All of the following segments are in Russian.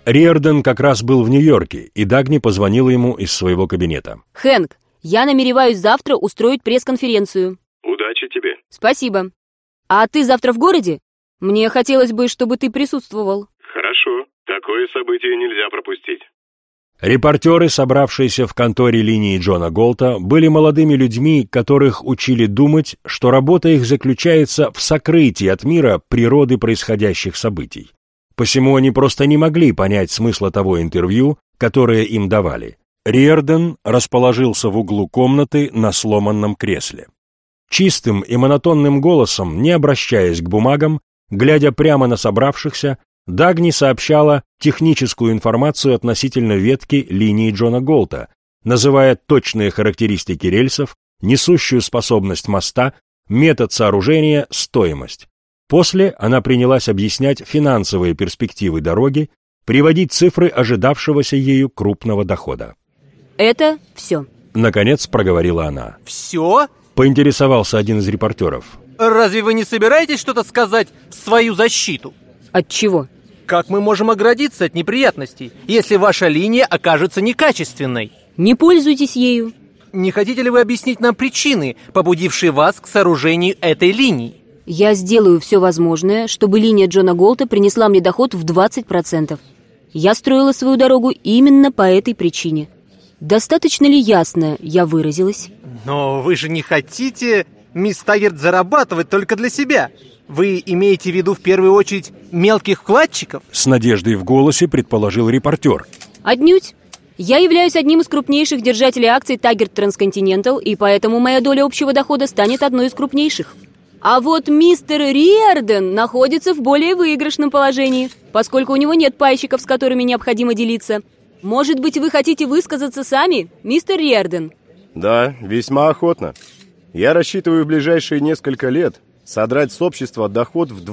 Риордан как раз был в Нью-Йорке, и Дагни позвонила ему из своего кабинета. «Хэнк, я намереваюсь завтра устроить пресс-конференцию». «Удачи тебе». «Спасибо. А ты завтра в городе? Мне хотелось бы, чтобы ты присутствовал». «Хорошо. Такое событие нельзя пропустить». Репортеры, собравшиеся в конторе линии Джона Голта, были молодыми людьми, которых учили думать, что работа их заключается в сокрытии от мира природы происходящих событий. Посему они просто не могли понять смысла того интервью, которое им давали. Риордан расположился в углу комнаты на сломанном кресле. Чистым и монотонным голосом, не обращаясь к бумагам, глядя прямо на собравшихся, Дагни сообщала техническую информацию относительно ветки линии Джона Голта, называя точные характеристики рельсов, несущую способность моста, метод сооружения, стоимость. После она принялась объяснять финансовые перспективы дороги, приводить цифры ожидавшегося ею крупного дохода. «Это все», — наконец проговорила она. «Все?» — поинтересовался один из репортеров. «Разве вы не собираетесь что-то сказать в свою защиту?» «От чего?» «Как мы можем оградиться от неприятностей, если ваша линия окажется некачественной?» «Не пользуйтесь ею». «Не хотите ли вы объяснить нам причины, побудившие вас к сооружению этой линии?» «Я сделаю все возможное, чтобы линия Джона Голта принесла мне доход в 20%. Я строила свою дорогу именно по этой причине. Достаточно ли ясно я выразилась?» «Но вы же не хотите, мисс Таггерт, зарабатывать только для себя. Вы имеете в виду в первую очередь мелких вкладчиков?» С надеждой в голосе предположил репортер. «Отнюдь. Я являюсь одним из крупнейших держателей акций Taggart Transcontinental, и поэтому моя доля общего дохода станет одной из крупнейших. А вот мистер Риордан находится в более выигрышном положении, поскольку у него нет пайщиков, с которыми необходимо делиться. Может быть, вы хотите высказаться сами, мистер Риордан?» «Да, весьма охотно. Я рассчитываю в ближайшие несколько лет содрать с общества доход в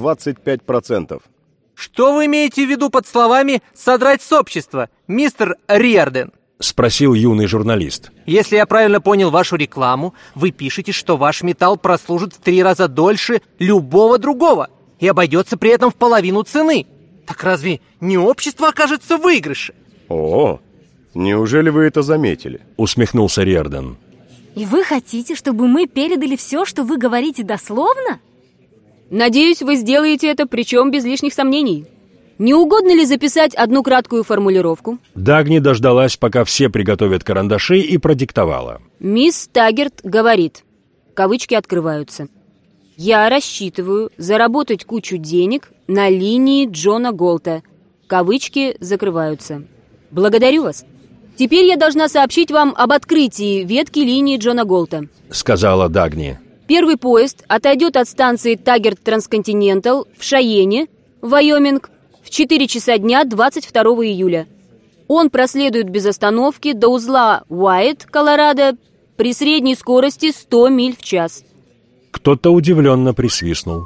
25%. «Что вы имеете в виду под словами «содрать с общества», мистер Риордан?» — спросил юный журналист. «Если я правильно понял вашу рекламу, вы пишете, что ваш металл прослужит в 3 раза дольше любого другого и обойдется при этом в половину цены. Так разве не общество окажется в выигрыше?» «О, неужели вы это заметили?» — усмехнулся Риордан. И вы хотите, чтобы мы передали все, что вы говорите, дословно? «Надеюсь, вы сделаете это, причем без лишних сомнений. Не угодно ли записать одну краткую формулировку?» Дагни дождалась, пока все приготовят карандаши, и продиктовала. «Мисс Таггерт говорит», кавычки открываются, «я рассчитываю заработать кучу денег на линии Джона Голта», кавычки закрываются. «Благодарю вас. Теперь я должна сообщить вам об открытии ветки линии Джона Голта», сказала Дагни. «Первый поезд отойдет от станции Taggart Transcontinental в Шайене, Вайоминг, в 4 часа дня 22 июля. Он проследует без остановки до узла Уайт, Колорадо, при средней скорости 100 миль в час». Кто-то удивленно присвистнул.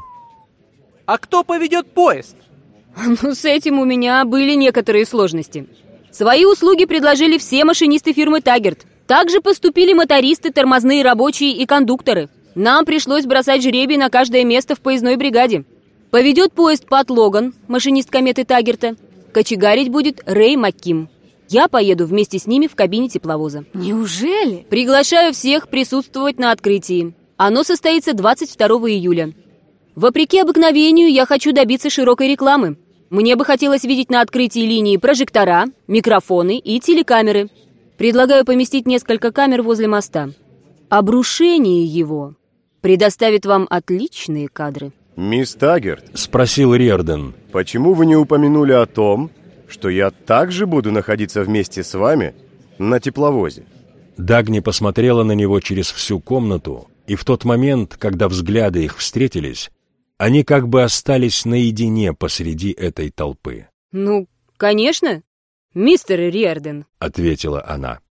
«А кто поведет поезд?» Ну, с этим у меня были некоторые сложности. Свои услуги предложили все машинисты фирмы Taggart. Также поступили мотористы, тормозные рабочие и кондукторы. Нам пришлось бросать жребий на каждое место в поездной бригаде. Поведет поезд Пат Логан, машинист кометы Таггерта. Кочегарить будет Рэй Макким. Я поеду вместе с ними в кабине тепловоза. Неужели? Приглашаю всех присутствовать на открытии. Оно состоится 22 июля. Вопреки обыкновению, я хочу добиться широкой рекламы. Мне бы хотелось видеть на открытии линии прожектора, микрофоны и телекамеры. Предлагаю поместить несколько камер возле моста. Обрушение его предоставит вам отличные кадры». «Мисс Таггерт», — спросил Риордан, — «почему вы не упомянули о том, что я также буду находиться вместе с вами на тепловозе?» Дагни посмотрела на него через всю комнату, и в тот момент, когда взгляды их встретились, они как бы остались наедине посреди этой толпы. «Ну, конечно, мистер Риордан», — ответила она.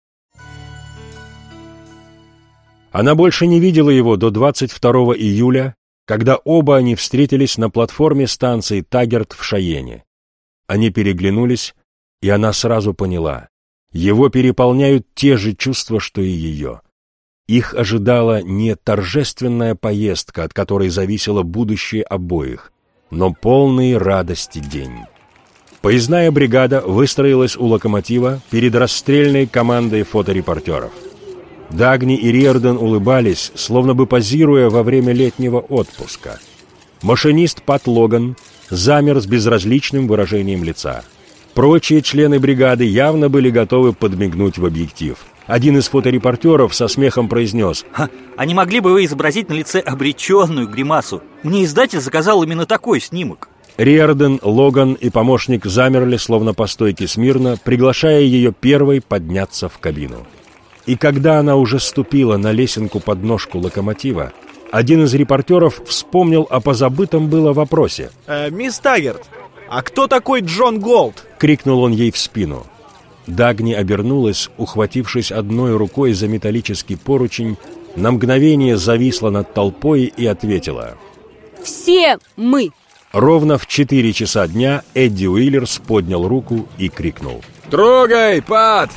Она больше не видела его до 22 июля, когда оба они встретились на платформе станции Taggart в Шайене. Они переглянулись, и она сразу поняла. Его переполняют те же чувства, что и ее. Их ожидала не торжественная поездка, от которой зависело будущее обоих, но полный радости день. Поездная бригада выстроилась у локомотива перед расстрельной командой фоторепортеров. Дагни и Риордан улыбались, словно бы позируя во время летнего отпуска. Машинист Пат Логан замер с безразличным выражением лица. Прочие члены бригады явно были готовы подмигнуть в объектив. Один из фоторепортеров со смехом произнес: «А не могли бы вы изобразить на лице обреченную гримасу? Мне издатель заказал именно такой снимок». Риордан, Логан и помощник замерли, словно по стойке смирно, приглашая ее первой подняться в кабину. И когда она уже ступила на лесенку под ножку локомотива, один из репортеров вспомнил о позабытом было вопросе. «Мисс Таггерт, а кто такой Джон Голт?» — крикнул он ей в спину. Дагни обернулась, ухватившись одной рукой за металлический поручень, на мгновение зависла над толпой и ответила: «Все мы!» Ровно в 4 часа дня Эдди Уиллерс поднял руку и крикнул: «Трогай, Пат!»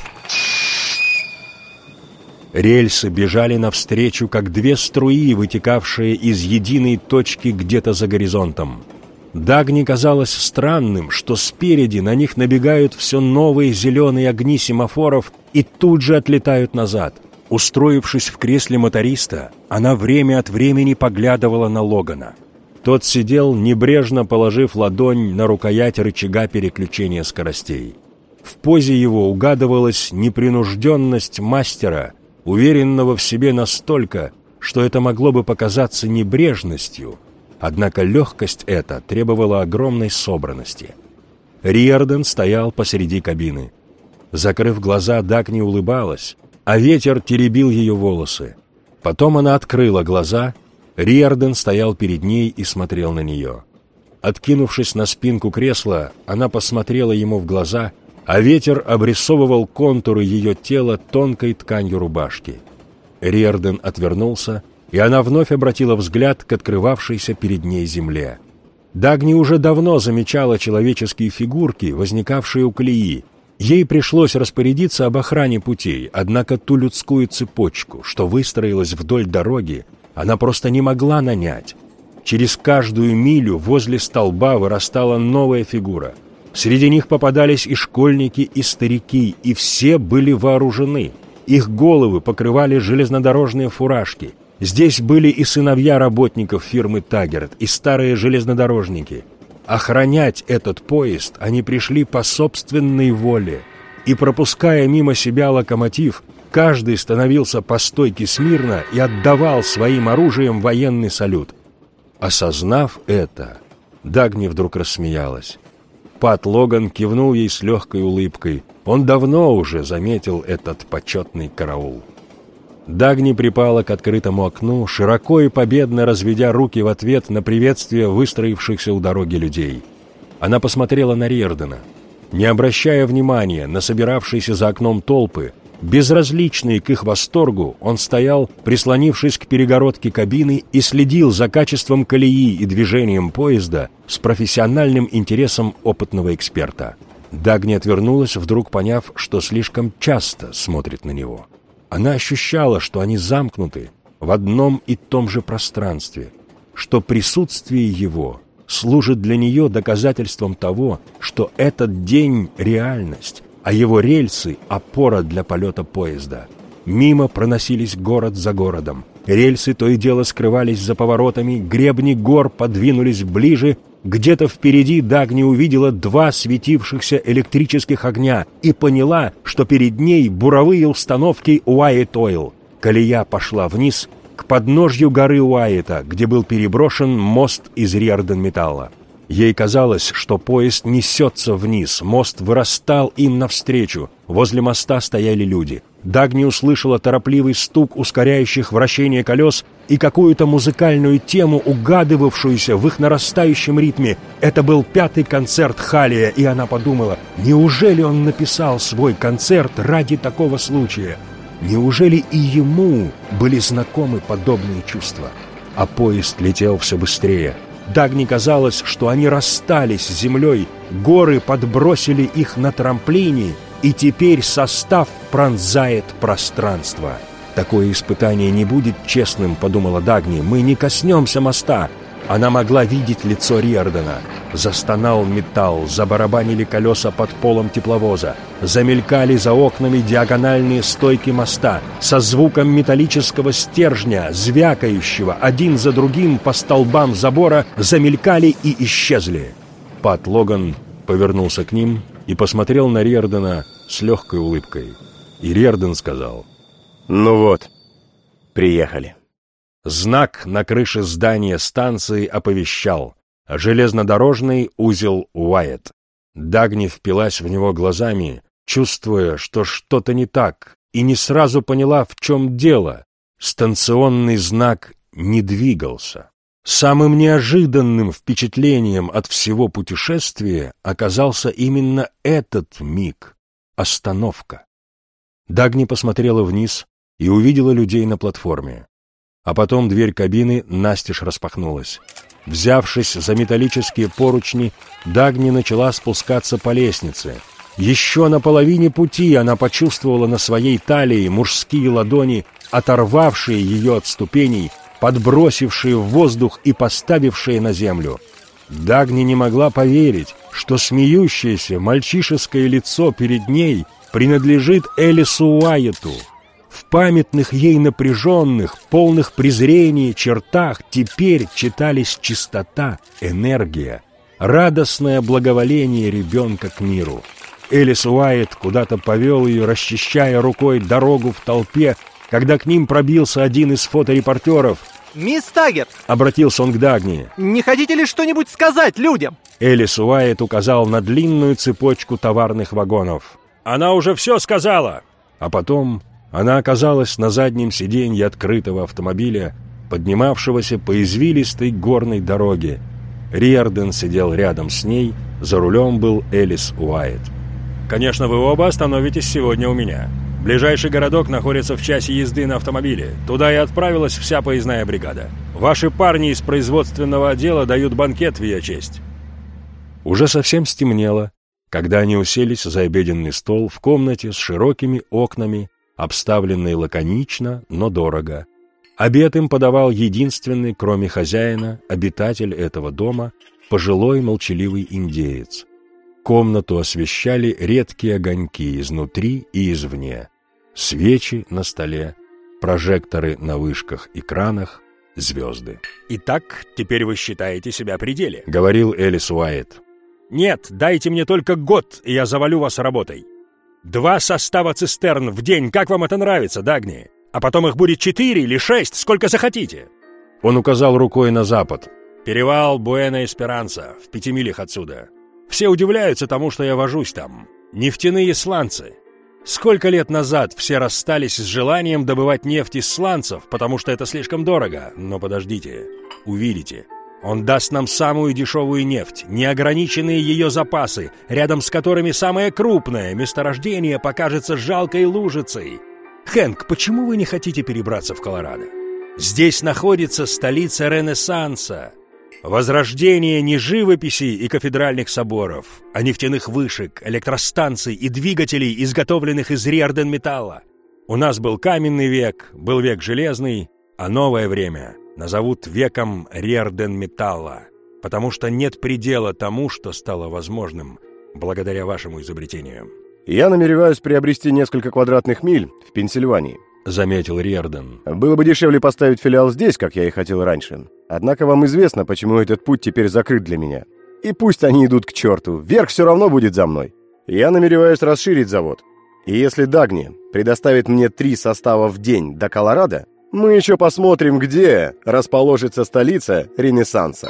Рельсы бежали навстречу, как две струи, вытекавшие из единой точки где-то за горизонтом. Дагни казалось странным, что спереди на них набегают все новые зеленые огни семафоров и тут же отлетают назад. Устроившись в кресле моториста, она время от времени поглядывала на Логана. Тот сидел, небрежно положив ладонь на рукоять рычага переключения скоростей. В позе его угадывалась непринужденность мастера, уверенного в себе настолько, что это могло бы показаться небрежностью, однако легкость эта требовала огромной собранности. Риордан стоял посреди кабины. Закрыв глаза, Дагни улыбалась, а ветер теребил ее волосы. Потом она открыла глаза. Риордан стоял перед ней и смотрел на нее. Откинувшись на спинку кресла, она посмотрела ему в глаза, а ветер обрисовывал контуры ее тела тонкой тканью рубашки. Риордан отвернулся, и она вновь обратила взгляд к открывавшейся перед ней земле. Дагни уже давно замечала человеческие фигурки, возникавшие у колеи. Ей пришлось распорядиться об охране путей, однако ту людскую цепочку, что выстроилась вдоль дороги, она просто не могла нанять. Через каждую милю возле столба вырастала новая фигура. Среди них попадались и школьники, и старики, и все были вооружены. Их головы покрывали железнодорожные фуражки. Здесь были и сыновья работников фирмы Таггерт, и старые железнодорожники. Охранять этот поезд они пришли по собственной воле. И, пропуская мимо себя локомотив, каждый становился по стойке смирно и отдавал своим оружием военный салют. Осознав это, Дагни вдруг рассмеялась. Пат Логан кивнул ей с легкой улыбкой. Он давно уже заметил этот почетный караул. Дагни припала к открытому окну, широко и победно разведя руки в ответ на приветствие выстроившихся у дороги людей. Она посмотрела на Риордана. Не обращая внимания на собиравшиеся за окном толпы, безразличный к их восторгу, он стоял, прислонившись к перегородке кабины, и следил за качеством колеи и движением поезда с профессиональным интересом опытного эксперта. Дагни отвернулась, вдруг поняв, что слишком часто смотрит на него. Она ощущала, что они замкнуты в одном и том же пространстве, что присутствие его служит для нее доказательством того, что этот день — реальность, а его рельсы — опора для полета поезда. Мимо проносились город за городом. Рельсы то и дело скрывались за поворотами, гребни гор подвинулись ближе. Где-то впереди Дагни увидела 2 светившихся электрических огня и поняла, что перед ней буровые установки Уайет Ойл. Колея пошла вниз, к подножью горы Уайета, где был переброшен мост из Риордан-металла. Ей казалось, что поезд несется вниз, мост вырастал им навстречу. Возле моста стояли люди. Дагни услышала торопливый стук ускоряющих вращение колес и какую-то музыкальную тему, угадывавшуюся в их нарастающем ритме. Это был 5-й концерт Халлия, и она подумала, неужели он написал свой концерт ради такого случая? Неужели и ему были знакомы подобные чувства? А поезд летел все быстрее. Дагни казалось, что они расстались с землей, горы подбросили их на трамплине, и теперь состав пронзает пространство. Такое испытание не будет честным, подумала Дагни, мы не коснемся моста. Она могла видеть лицо Риордана. Застонал металл, забарабанили колеса под полом тепловоза, замелькали за окнами диагональные стойки моста. Со звуком металлического стержня, звякающего один за другим по столбам забора, замелькали и исчезли. Пат Логан повернулся к ним и посмотрел на Риордана с легкой улыбкой. И Риордан сказал: «Ну вот, приехали». Знак на крыше здания станции оповещал: железнодорожный узел Уайетт. Дагни впилась в него глазами, чувствуя, что что-то не так, и не сразу поняла, в чем дело. Станционный знак не двигался. Самым неожиданным впечатлением от всего путешествия оказался именно этот миг — остановка. Дагни посмотрела вниз и увидела людей на платформе. А потом дверь кабины настежь распахнулась. Взявшись за металлические поручни, Дагни начала спускаться по лестнице. Еще на половине пути она почувствовала на своей талии мужские ладони, оторвавшие ее от ступеней, подбросившие в воздух и поставившие на землю. Дагни не могла поверить, что смеющееся мальчишеское лицо перед ней принадлежит Элису Уайетту. В памятных ей напряженных, полных презрения чертах теперь читались чистота, энергия, радостное благоволение ребенка к миру. Элис Уайетт куда-то повел ее, расчищая рукой дорогу в толпе, когда к ним пробился один из фоторепортеров. «Мисс Таггерт!» — обратился он к Дагни. «Не хотите ли что-нибудь сказать людям?» Элис Уайетт указал на длинную цепочку товарных вагонов. «Она уже все сказала!» А потом она оказалась на заднем сиденье открытого автомобиля, поднимавшегося по извилистой горной дороге. Риордан сидел рядом с ней, за рулем был Элис Уайетт. «Конечно, вы оба остановитесь сегодня у меня. Ближайший городок находится в часе езды на автомобиле. Туда и отправилась вся поездная бригада. Ваши парни из производственного отдела дают банкет в ее честь». Уже совсем стемнело, когда они уселись за обеденный стол в комнате с широкими окнами, обставленной лаконично, но дорого. Обед им подавал единственный, кроме хозяина, обитатель этого дома, пожилой молчаливый индеец. Комнату освещали редкие огоньки изнутри и извне, свечи на столе, прожекторы на вышках и кранах, звезды. «Итак, теперь вы считаете себя при деле», — говорил Элис Уайетт. «Нет, дайте мне только год, и я завалю вас работой. 2 состава цистерн в день, как вам это нравится, Дагни? А потом их будет 4 или 6, сколько захотите». Он указал рукой на запад. «Перевал Буэна-Эсперанса, в 5 милях отсюда. Все удивляются тому, что я вожусь там. Нефтяные сланцы. Сколько лет назад все расстались с желанием добывать нефть из сланцев, потому что это слишком дорого. Но подождите, увидите. Он даст нам самую дешевую нефть, неограниченные ее запасы, рядом с которыми самое крупное месторождение покажется жалкой лужицей. Хэнк, почему вы не хотите перебраться в Колорадо? Здесь находится столица Ренессанса. Возрождение не живописей и кафедральных соборов, а нефтяных вышек, электростанций и двигателей, изготовленных из Риордан-металла. У нас был каменный век, был век железный, а новое время назовут веком Риордан-металла, потому что нет предела тому, что стало возможным благодаря вашему изобретению. «Я намереваюсь приобрести несколько квадратных миль в Пенсильвании», — заметил Риордан. «Было бы дешевле поставить филиал здесь, как я и хотел раньше. Однако вам известно, почему этот путь теперь закрыт для меня. И пусть они идут к черту, верх все равно будет за мной. Я намереваюсь расширить завод. И если Дагни предоставит мне 3 состава в день до Колорадо, мы еще посмотрим, где расположится столица Ренессанса».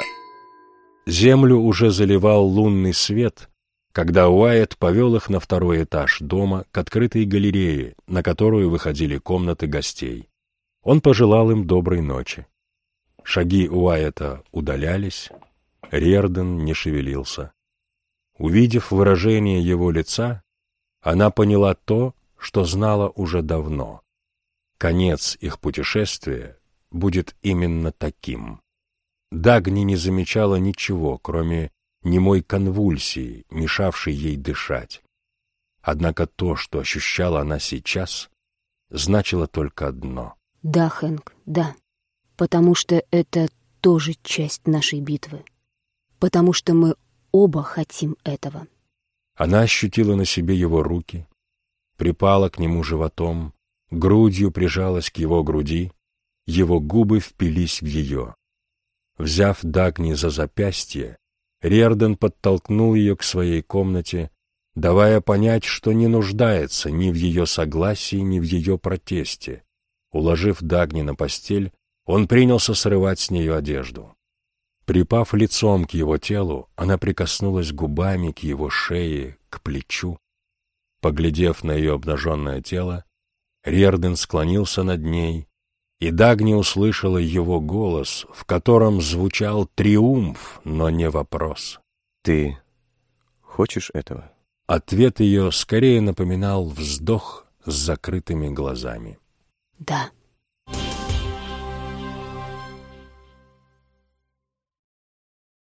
Землю уже заливал лунный свет, когда Уайетт повел их на 2-й этаж дома к открытой галерее, на которую выходили комнаты гостей. Он пожелал им доброй ночи. Шаги Уайетта удалялись, Риордан не шевелился. Увидев выражение его лица, она поняла то, что знала уже давно. Конец их путешествия будет именно таким. Дагни не замечала ничего, кроме немой конвульсии, мешавшей ей дышать. Однако то, что ощущала она сейчас, значило только одно. Да, Хэнк, да. Потому что это тоже часть нашей битвы, потому что мы оба хотим этого». Она ощутила на себе его руки, припала к нему животом, грудью прижалась к его груди, его губы впились в ее. Взяв Дагни за запястье, Риордан подтолкнул ее к своей комнате, давая понять, что не нуждается ни в ее согласии, ни в ее протесте. Уложив Дагни на постель, он принялся срывать с нее одежду. Припав лицом к его телу, она прикоснулась губами к его шее, к плечу. Поглядев на ее обнаженное тело, Риордан склонился над ней, и Дагни услышала его голос, в котором звучал триумф, но не вопрос. «Ты хочешь этого?» Ответ ее скорее напоминал вздох с закрытыми глазами. «Да».